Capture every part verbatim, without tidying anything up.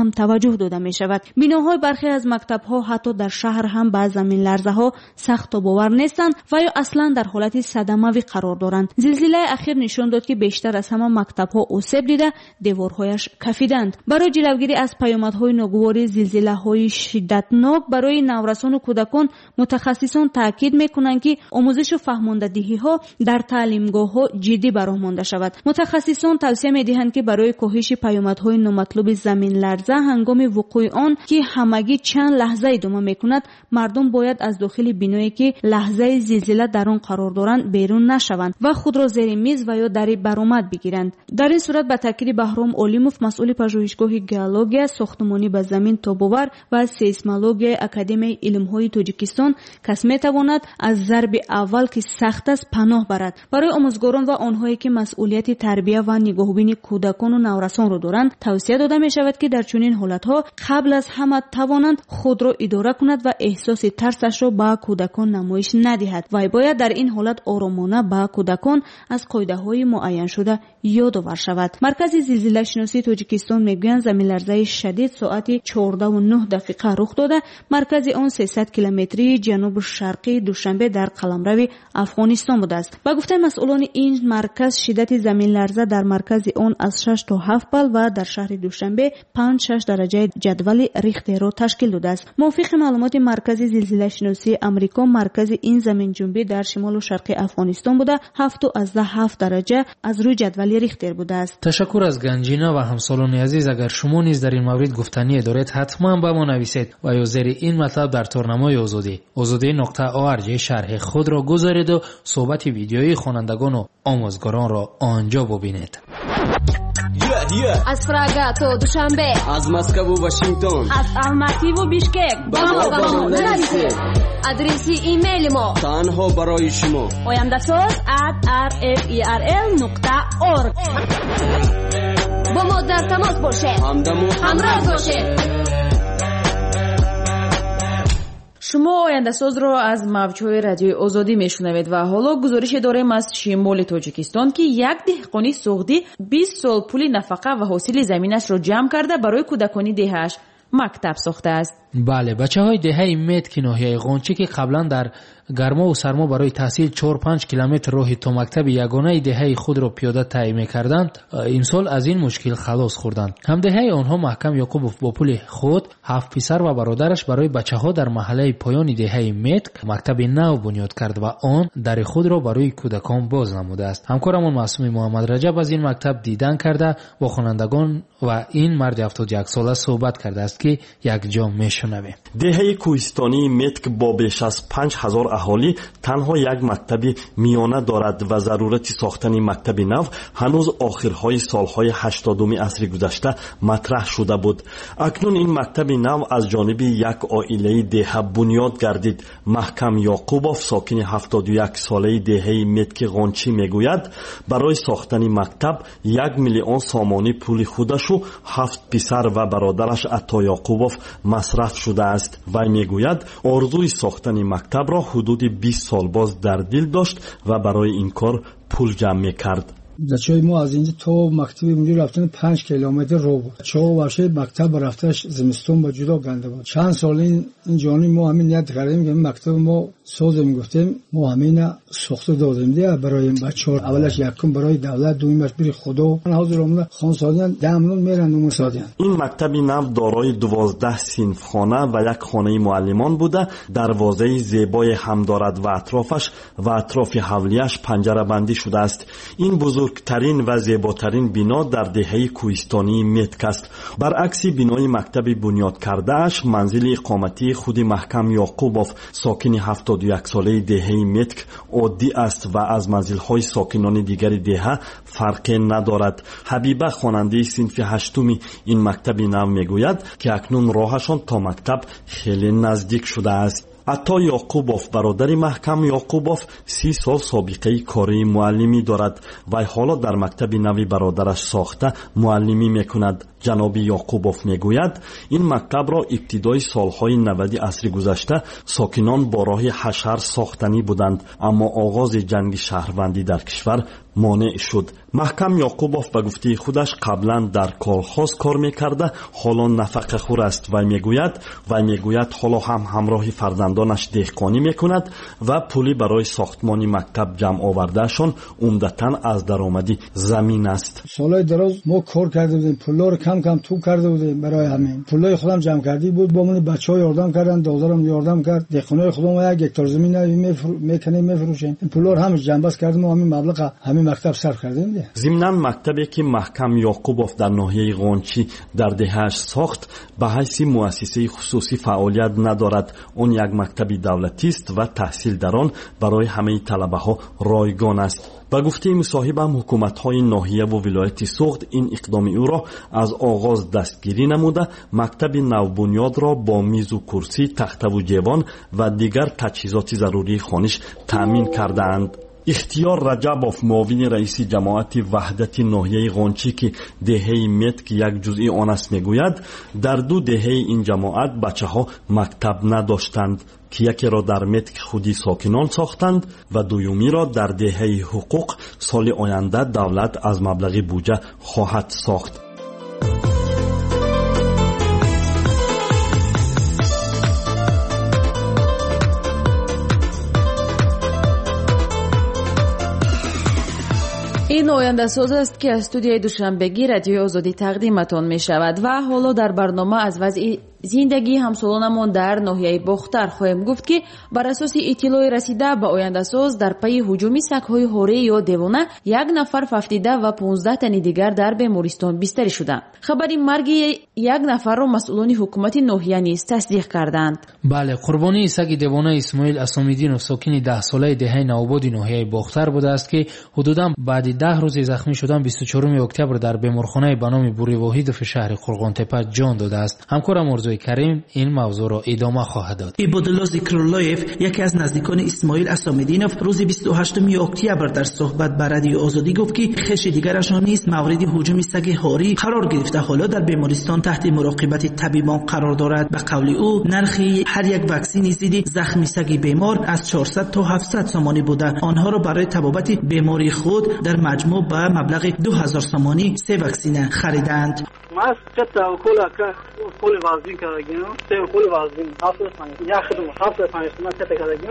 هم توجه داده می شود. بناهای برخی از مکتب ها حتی در شهر هم با زمین لرزه ها سخت و باور نیستند و یا اصلا در حالت صدمه‌ای قرار دارند. زلزله اخیر نشان داد که بیشتر از همه مکتب ها آسیب دیده، دیوارهایش کفیدند. برای جلوگیری از پیامدهای ناگوار زلزله های شدتناک برای نورسان و کودکان، متخصصان تاکید میکنند که آموزش و فهماندهی ها در تعلیمگاه ها جدی برآورده شود. متخصصان توصیه میدهند که برای کاهش پیامدهای نامطلوب زمین لرزه هنگام وقوع آن که همگی چند لحظه ادامه میکند، مردم باید از داخل بینایی که لحظه زلزله در آن قرار دارند بیرون نشوند و خود را زیر میز و یا در برآمد بگیرند. در این صورت به تاکید بهرام علیموف، مسئول پژوهشگاه گئولوژی ساختمانی به زمین تاب‌آور و سیسمولوژی اکادمی علوم‌های تاجیکستان، کس میتواند از ضرب اول که سخت است پناه برد. برای آموزگاران و آنهایی که مسئولیت تربیت و نگاهبینی کودکان و نورسان را دارند، توصیه داده می شود که در چنین حالت‌ها قبل از همه توانند خود را اداره کند و احساس ترسش را به کودکان نمایش ندهد و باید در این حالت آرامانه به کودکان از قاعده‌های معین شده یادآور شود. مرکز زلزله شناسی تاجیکستان میگویند زمین لرزه شدید ساعت چهارده و نه دقیقه رخ داده. مرکز آن سیصد کیلومتری جنوب شرقی دوشنبه در قلمرو افغانستان بوده است. با گفته مسئولان این مرکز، شدت زمین لرزه در مرکز آن از شش تا هفت بال و در شهر دوشنبه پنج شش درجه جدول ریختر را تشکیل داده است. موافق معلومات مرکز زلزله شناسی آمریکا، مرکز این زمین جنبی در شمال و شرق افغانستان بوده هفت از هفت درجه از روی جدول ریختر بوده است. تشکر از گنجینا و همسالان عزیز. اگر شما نیز در این مورد گفتنی دارید حتما به ما نویسید و یا زیر این مطلب در تورنمای آزادی آزادی نقطه org شرح خود را گذارید و صحبت ویدیویی خوانندگان و آموزگاران را آنجا ببینید. Yeah, yeah. از پراگا تا دوشنبه، از مسکو و واشنگتن، از الماتی و بیشکک با ما با ما نویسید. آدرس ایمیل ما تنها برای شما oyamdasoz at r f e r l نقطه org. با ما در تماس باشید، همدم و همراه باشید. شما آینده ساز را از موج‌های رادیوی آزادی میشنوید و حالا گزارش داریم از شمال تاجیکستان که یک دهقانی سوغدی بیست سال پول نفقه و حاصل زمینش را جمع کرده برای کودکانی دهش مکتب ساخته است. بله، بچه‌های دهه مت که ناحیه قونچی که قبلا در گرما و سرما برای تحصیل چهار پنج کیلومتر راه تا مکتب یگانه دهه خود را پیاده طی می‌کردند، این سال از این مشکل خلاص خوردند. همدهه آنها محکم یعقوبوف با پول خود، هفت پسر و برادرش برای بچه‌ها در محله پایان دهه مت مکتب نو بنیاد کرد و آن در خود را برای کودکان باز نموده است. همکارمون معصوم محمد رجب از این مکتب دیدن کرده با خوانندگان و این مرد هفتاد و یک ساله صحبت کرده است که یک جا میشنویم. دهه کوهستانی متک با بیش از پنج هزار اهالی تنها یک مکتب میانه دارد و ضرورت ساختن مکتب نو هنوز آخرهای سالهای هشتادم عصر گذشته مطرح شده بود. اکنون این مکتب نو از جانب یک عائله دهه بنیاد گردید. محکم یعقوبوف ساکن هفتاد و یک ساله دهه متک قونچی میگوید برای ساختن مکتب یک میلیون سامانی پول خودش و هفت پسر و برادرش عطا یعقوبوف مصرف شده است. وی میگوید آرزوی ساختن مکتب را حدود بیست سال باز در دل داشت و برای این کار پول جمع میکرد. بچه‌های ما از اینجا تا مکتب اونجا رفتن پنج کیلومتر رو بود. چه باشه مکتب رفتش زمستون با جدا گنده بود. چند سال این این جانی ما همین نیت کردیم که مکتب ما ساز میگفتیم، ما همین ساخته دادیم دیگه برای بچه‌ها. اولش یکم برای دولت، دومیش برای خدا. حاضرمون خانسالیان دامنون میرن و مسادیان. این مکتب نو دارای دوازده صنف خانه و یک خانه معلمان بوده. دروازه زیبای هم دارد و اطرافش و اطراف حولیش پنجره بندی شده است. این بزرگترین و زیباترین بنا در دهه کوهستانی متک است. برعکس بنای مکتب بنیاد کرده اش، منزل اقامتی خود محکم یعقوبوف ساکن هفتاد و یک ساله دهه متک عادی است و از منزل‌های ساکنان دیگر دهه فرقی ندارد. حبیبه خواننده صنف هشتمی این مکتب نو میگوید که اکنون راهشان تا مکتب خیلی نزدیک شده است. عطا یعقوبوف برادر محکم یعقوبوف سی سال سابقه کاری معلمی دارد و حالا در مکتب نوی برادرش ساخته معلمی میکند. ҷаноби Ёқубов мегӯяд, ин мактабро ибтидои солҳои навади асри гузашта сокинон бо роҳи ҳашар сохтанӣ буданд, аммо оғози ҷанги шаҳрвандӣ дар кишвар монеъ шуд. маҳкам Ёқубов ба гуфтии худаш қаблан дар колхоз кор мекарда, ҳоло нафақахӯр аст. Вай мегӯяд, вай мегӯяд ҳоло ҳам ҳамроҳи фарзандонаш деҳқонӣ мекунад ва пули барои сохтмони мактаб ҷамъ овардаашон умдатан аз даромади замин аст. солҳои дароз мо кор карда будем, пуллоро кам кам ту карда будем. барои ҳамин пуллои худам ҷамъ кардӣ буд, бо мани бачаҳо ёрдам карданд, дозарам ёрдам кард. деҳқонои худам як гектар замин меканем, мефурӯшем. ин пуллоро ҳамаш ҷамъбас кардем, ҳамин маблағ ҳамин мактаб сарф кардем. зимнан мактабе ки маҳкам Ёқубов дар ноҳияи Ғончӣ дар деҳааш сохт, ба ҳайси муассисаи хусусӣ фаъолият надорад. он як мактаби давлатист ва таҳсил дар он барои ҳамаи талабаҳо ройгон аст. ба гуфтаи мусоҳибам, ҳукуматҳои ноҳияву вилояти Суғд ин иқдоми ӯро аз оғоз дастгирӣ намуда, мактаби навбунёдро бо мизу курсӣ, тахтаву ҷевон ва дигар таҷҳизоти зарурии хониш таъмин кардаанд. ихтиёр Раҷабов, муовини раиси ҷамоати ваҳдати ноҳияи Ғончӣ ки деҳаи Метк як ҷузъи он аст, мегӯяд, дар ду деҳаи ин ҷамоат бачаҳо мактаб надоштанд, ки якеро дар Метк худи сокинон сохтанд ва дуюмиро дар деҳаи ҳуқуқ соли оянда давлат аз маблағи буҷа хоҳад сохт. ин ояндасоз аст ки аз студияи душанбегӣ радиои озодӣ тақдиматон мешавад ва ҳоло дар барнома аз вазъи зиндагии ҳамсолонамон дар ноҳияи Бохтар хоҳем гуфт ки бар асоси иттилои расида ба ояндасоз дар пайи ҳуҷуми сагҳои ҳорӣ ё девона як нафар фафтида ва понздаҳ тани дигар дар бемористон бистарӣ шуданд. хабари марги як нафарро масъулони ҳукумати ноҳия низ тасдиқ карданд. бале, қурбонии саги девона Исмоил Асомиддинов, сокини даҳсолаи деҳаи Навободи ноҳияи Бохтар будааст ки ҳудудан баъди даҳ рӯзи захмӣ шудан бисту чорум октябр дар беморхонаи ба номи Бури Воҳидов шаҳри Қурғонтепа ҷон додааст. ҳамкорам Орзуи Карим ин мавзӯъро идома хоҳад дод. ибодулло Зикруллоев, яке аз наздикони Исмоил Асомиддинов, рӯзи бисту ҳаштуми октябр дар суҳбат ба радиои Озодӣ гуфт ки хеши дигарашон низ мавриди ҳуҷуми саги ҳорӣ қарор гирифта, ҳоло дар бемористон таҳти муроқибати табибон қарор дорад. ба қавли ӯ, нархи ҳар як ваксини зидди захми саги бемор аз чорсад то ҳафтсад сомонӣ буда, онҳоро барои табобати бемории худ дар маҷмӯъ ба маблағи ду ҳазор сомонӣ се ваксина хариданд. Mas çeta okula ka okul vazin karagino, te okul vazin hafta sani. Ya khidum hafta sani suna çeta karagino.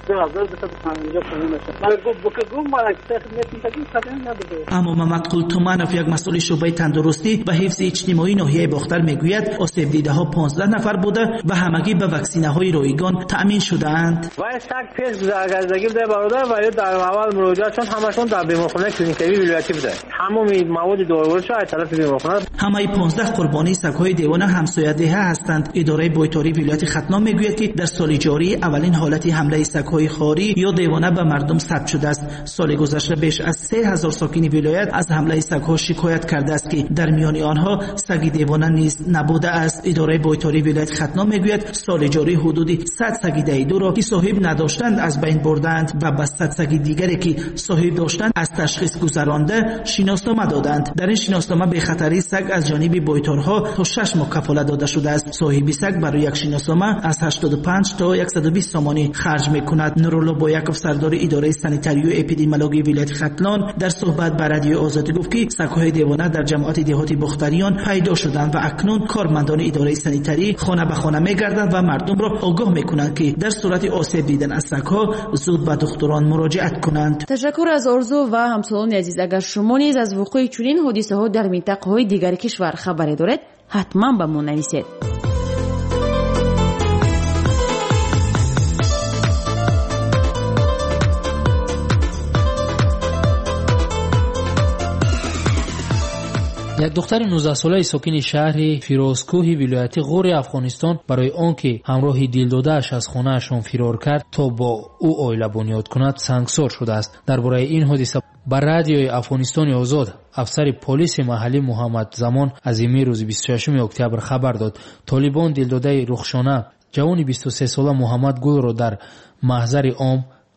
аммо Мамадқул Туманов, як масъули шӯъбаи тандурустӣ ва ҳифзи иҷтимоии ноҳияи Бохтар мегӯяд, осебдидаҳо понздаҳ нафар буда ва ҳамагӣ ба ваксинаҳои ройгон таъмин шудаанд. вай саг пеш заргардагӣ буда бародар вали дар аввал муроҷиат чун ҳамашон дар беморхонаи клиникавии вилоятӣ буда. ҳамоми маводи дорувориро аз тарафи беморхона. ҳамаи понздаҳ қурбонии сагҳои девона ҳамсоядеҳа ҳастанд. идораи бойтории вилояти Хатном мегӯяд ки дар соли ҷорӣ аввалин ҳолати ҳамлаи сагҳои خاری یا دیوانه به مردم ثبت شده است. سال گذشته بیش از سه هزار ساکن ولایت از حمله سگ‌ها شکایت کرده است که در میان آنها سگ دیوانه نیز نبوده است. اداره بایتاری ولایت ختنام میگوید سال جاری حدود صد سگ دیدو را که صاحب نداشتند از بین بردند و به صد سگ دیگری که صاحب داشتند از تشخیص گذرانده شناسنامه دادند. در این شناسنامه به خطری سگ از جانب بایتارها تا شش ماه کفالت داده شده است. صاحب سگ برای یک شناسنامه از هشتاد و پنج تا صد و بیست سامانی خرج میکند. نورالله بایکوف سردار اداره سانیتاری و اپیدمیولوژی ولایت ختلان در صحبت با رادیو آزادی گفت که سگ‌های دیوانه در جماعت دهاتی بختریان پیدا شدند و اکنون کارمندان اداره سانیتاری خانه به خانه میگردند و مردم را آگاه میکنند که در صورت آسیب دیدن از سگ‌ها زود به دکتران مراجعت کنند. تشکر از آرزو و همسالان عزیز. اگر شما نیز از وقوع چنین حادثه‌ها در منطقه‌های دیگر کشور خبری دارید حتما به ما نویسید. یک دختر نوزده ساله ساکن شهر فیروزکوهی ولایت غور افغانستان برای آنکه همراه دلداده‌اش از خانه‌شان فرار کرد تا با او عائله بنیاد کند سنگسار شده است. درباره این حادثه بر رادیوی افغانستان آزاد افسر پلیس محلی محمد زمان از امروز روز بیست و ششم اکتبر خبر داد طالبان دلداده رخشانه جوان بیست و سه ساله محمد گل را در محضر عام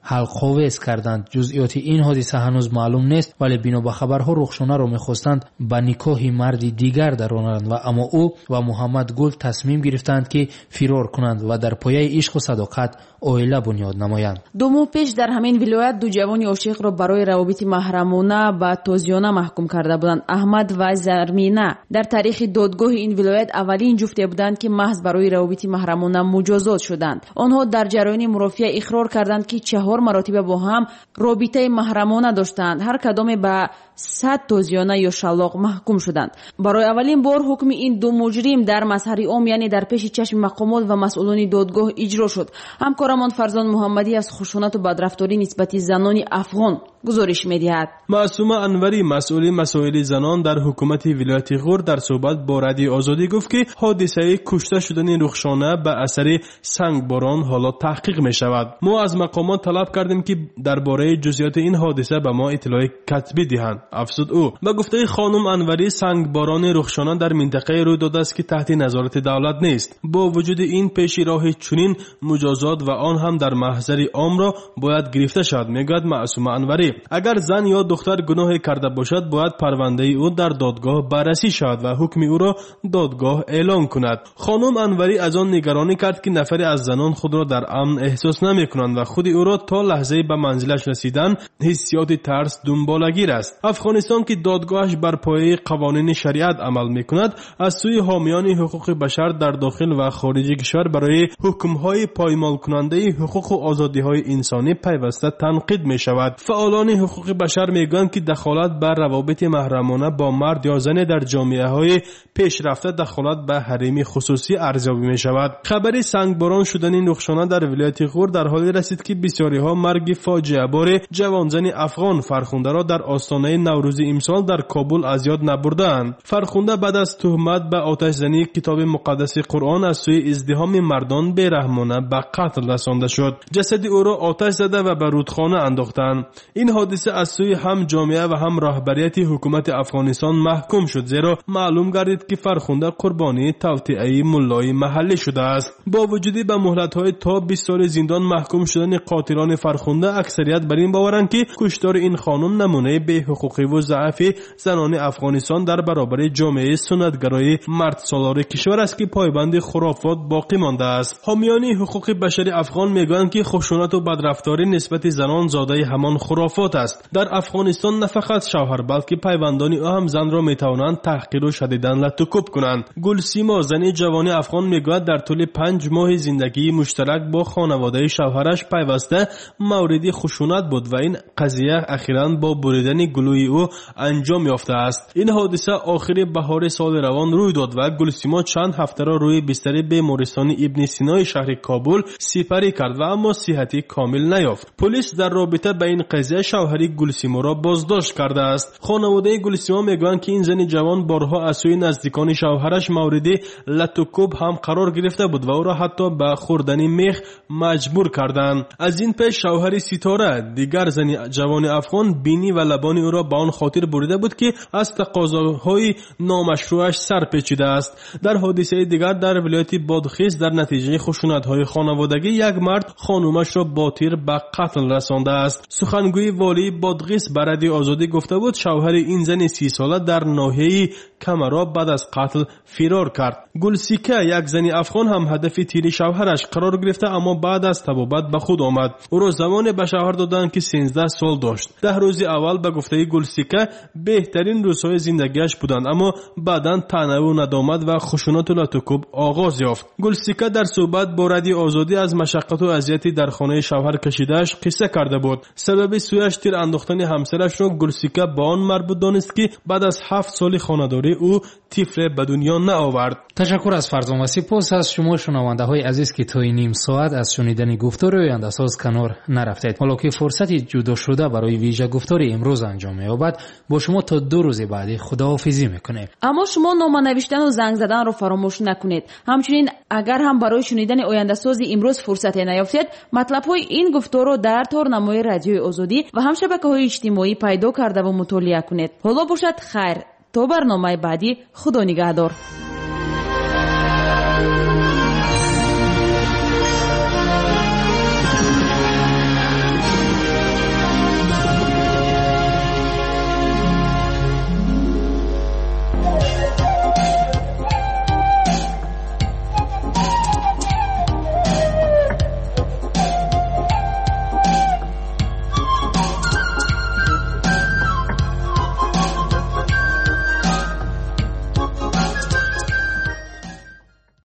حلق‌آویز کردند. جزئیات این حادثه هنوز معلوم نیست، ولی بنا به خبرها رخشانه را می‌خواستند به نکاح مردی دیگر درآورند و اما او و محمد گل تصمیم گرفتند که فرار کنند و در پایه عشق و صداقت عائله بنیاد نمایند. دو ماه پیش در همین ولایت دو جوان عاشق را برای روابط محرمانه به تازیانه محکوم کرده بودند. احمد و زرمینه در تاریخ دادگاه این ولایت اولین جفتی بودند که محض برای روابط محرمانه مجازات شدند. آنها در جریان مرافعه اقرار کردند که چهار مرتبه با هم رابطه محرمانه داشتند. هر کدام به صد تازیانه یا شلاق محکوم شدند. برای اولین بار حکم این دو مجرم در مظهر عام، یعنی در پیش چشم مقامات و مسئولان دادگاه اجرا شد. همکارمان فرزان محمدی از خشونت و بدرفتاری نسبت زنان افغان گزارش می‌دهد. معصومه انوری مسئول مسائل زنان در حکومت ولایت غور در صحبت با رادیو آزادی گفت که حادثه کشته شدن رخشانه به اثر سنگباران حالا تحقیق می‌شود. ما از مقامات طلب کردیم که درباره جزئیات این حادثه به ما اطلاع کتبی دهند. افزود او. به گفته خانم انوری، سنگباران رخشانه در منطقه روی داده است که تحت نظارت دولت نیست. با وجود این پیش راه چنین مجازات و آن هم در محضر عام را باید گرفته شود. میگوید معصومه انوری اگر زن یا دختر گناه کرده باشد باید پرونده او در دادگاه بررسی شود و حکم او را دادگاه اعلام کند. خانم انوری از آن نگرانی کرد که نفری از زنان خود را در امن احساس نمی کنند و خود او را تا لحظه به منزلش رسیدن حسیات ترس دنبالگیر است. افغانستان که دادگاهش بر پایه قوانین شریعت عمل می کند، از سوی حامیان حقوق بشر در داخل و خارج کشور برای حکم‌های پایمال کننده حقوق و آزادی‌های انسانی پیوسته تنقید می شود. فعالان حقوق بشر میگویند که دخالت بر روابط محرمانه با مرد یا زن در جامعه‌های پیشرفته دخالت به حریم خصوصی ارزیابی می شود. خبر سنگباران شدن رخشانه در ولایت غور در حالی رسید که بسیاری‌ها مرگ فاجعه بار جوانزن افغان فرخنده را در آستانه نوروز امسال در کابل از یاد نبردند. فرخنده بعد از تهمت به آتش زنی کتاب مقدس قرآن از سوی ازدحام مردان بی‌رحمانه به قتل رسانده شد. جسد او را آتش زده و به رودخانه انداختند. این حادثه از سوی هم جامعه و هم رهبریت حکومت افغانستان محکوم شد، زیرا معلوم گردید که فرخنده قربانی توطئه ملای محلی شده است. با وجود به مهلت‌های تا بیست سال زندان محکوم شدن قاتلان فرخنده، اکثریت بر این باورند که کشتار این خانم نمونه به حقوقی و ضعف زنان افغانستان در برابر جامعه سنتگرای مرد سالار کشور است که پایبند خرافات باقی مانده است. حامیان حقوق بشری افغان میگویند که خشونت و بدرفتاری نسبت زنان زاده همان خرافات است. در افغانستان نه فقط شوهر بلکه پیوندان او هم زن را میتوانند تحقیر و شدیداً لطوکوب کنند. گلسیما زن جوان افغان میگوید در طول پنج ماه زندگی مشترک با خانواده شوهرش پیوسته مورد خشونت بود و این قضیه اخیراً با بریدن گلوی او انجام یافته است. این حادثه آخر بهار سال روان روی داد و گلسیما چند هفته را روی بستر بیمارستان ابن سینا شهر کابل سپری کرد و اما صحتی کامل نیافت. پلیس در رابطه با این قضیه شوهر گلسیما را بازداشت کرده است. خانواده گلسیما میگویند که این زن جوان بارها از سوی نزدیکان شوهرش مورد لطوکوب هم قرار گرفته بود و او را حتی به خوردن میخ مجبور کردند. از این پیش شوهر ستاره دیگر زن جوان افغان بینی و لبان او را به آن خاطر بریده بود که از تقاضاهای نامشروعش سر پیچیده است. در حادثه دیگر در ولایت بادغیس در نتیجه خشونت‌های خانوادگی یک مرد خانومش را با تیر به قتل رسانده است. سخنگوی والی بادغیس به رادیو آزادی گفته بود شوهر این زن سی ساله در ناحیه کمرا بعد از قتل فرار کرد. گلسیکه یک زن افغان هم هدف تیر شوهرش قرار گرفته اما بعد از تبابت به خود آمد. او را زمان به شوهر دادند که سیزده سال داشت. ده روز اول به گفته گلسیکه بهترین روزهای زندگیش بودند اما بعداً طعنه و ندامت و خشونت و لطوکوب آغاز یافت. گلسیکه در صحبت با رادیو آزادی از مشقت و اذیتی در خانه شوهر کشیده‌اش قصه کرده بود. سبب سویش تیر انداختن همسرش را گلسیکه با آن مربوط دانست که بعد از هفت سال خانه‌داری او طفل به دنیا نآورد. تشکر از فرزان و سپاس از شما شنونده های عزیز که تا این نیم ساعت از شنیدن گفتار آینده ساز کنار نرفتید. حالا که فرصتی جدا شده برای ویژه گفتار امروز انجام می‌یابد، با شما تا دو روز بعدی خداحافظی می‌کنیم. اما شما نامه نوشتن و زنگ زدن رو فراموش نکنید. همچنین اگر هم برای شنیدن آینده ساز امروز فرصتی نیافتید، مطلب های این گفتار رو در تارنمای رادیوی آزادی و هم شبکه‌های اجتماعی پیدا کرده و مطالعه کنید. حالا باشد خیر تا برنامه بعدی. خدا نگهدار.